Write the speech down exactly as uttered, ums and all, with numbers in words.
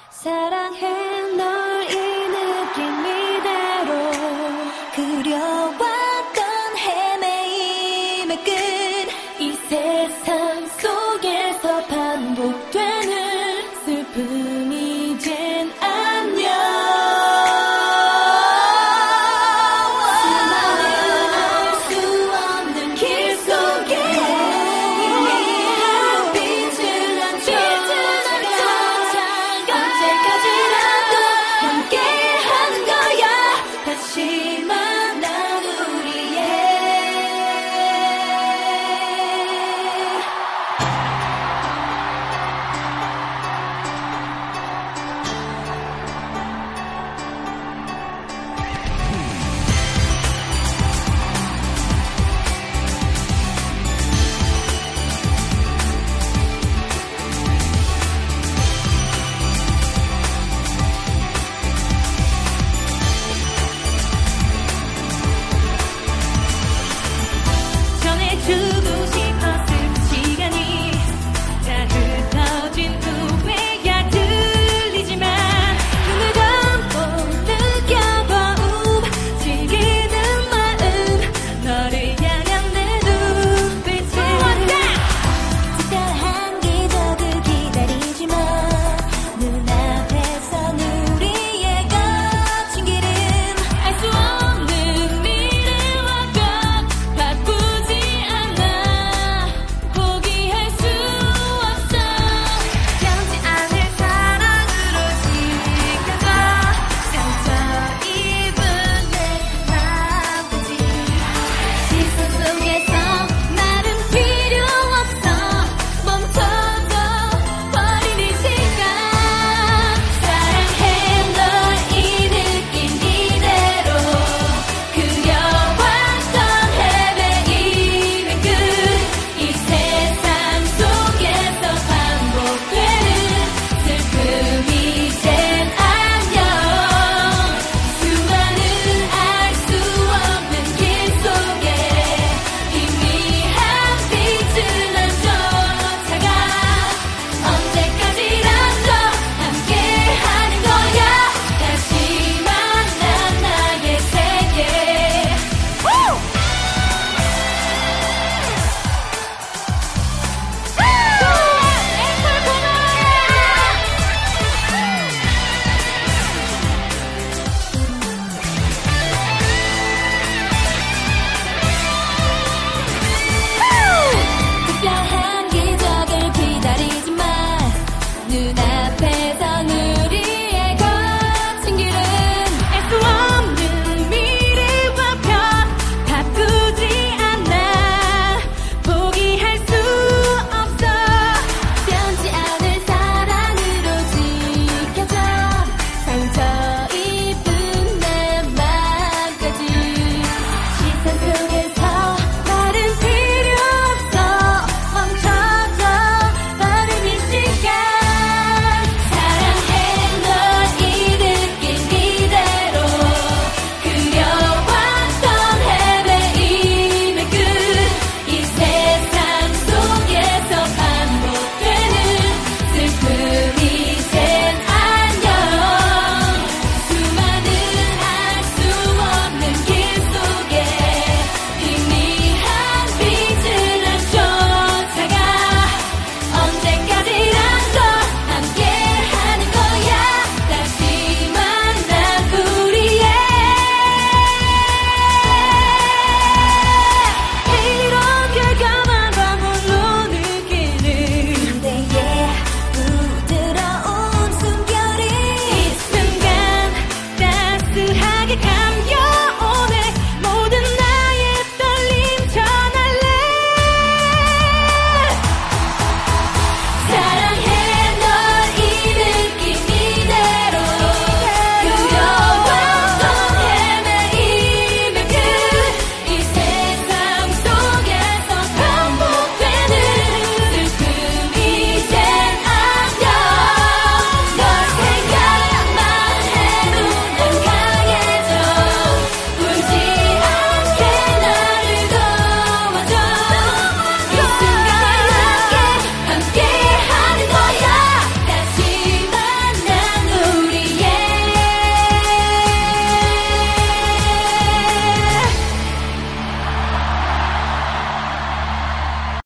사랑해 널 이 느낌 이대로 그려왔던 헤매임의 끝 이 세상 속에서 반복되는 슬픔이 젠 안녕 수많은 알 수 없는 길 속에 희미한 빛을 안 쫓아가 언제까지라도 함께하는 거야 다시 만난 우리의 전해주고 싶었을 시간이 다 흩어진 후회야 들리지만 눈을 감고 느껴봐 움직이는 마음 너를 향한 내 눈빛을 특별한 기적을 기다리지만 눈앞에선 우리의 거친 길은 알 수 없는 미래와 꼭 바꾸지 포기할 수 없어 변치 않을 사랑으로 지켜줘 상처 입은 내 맘까지 시선 속에서 말은 필요 없어 멈춰져 버린 이 시간 사랑해 널 이 느낌 이대로 그려왔던 헤매임의 끝 이 세상 속에서 반복되는 슬픔이 젠 안녕 수많은 알 수 없는 길 속에 희미한 빛을 난 쫓아가 언제까지라도 함께하는 거야 다시 만난 나의 세계 특별한 기적을 기다리지만 눈앞에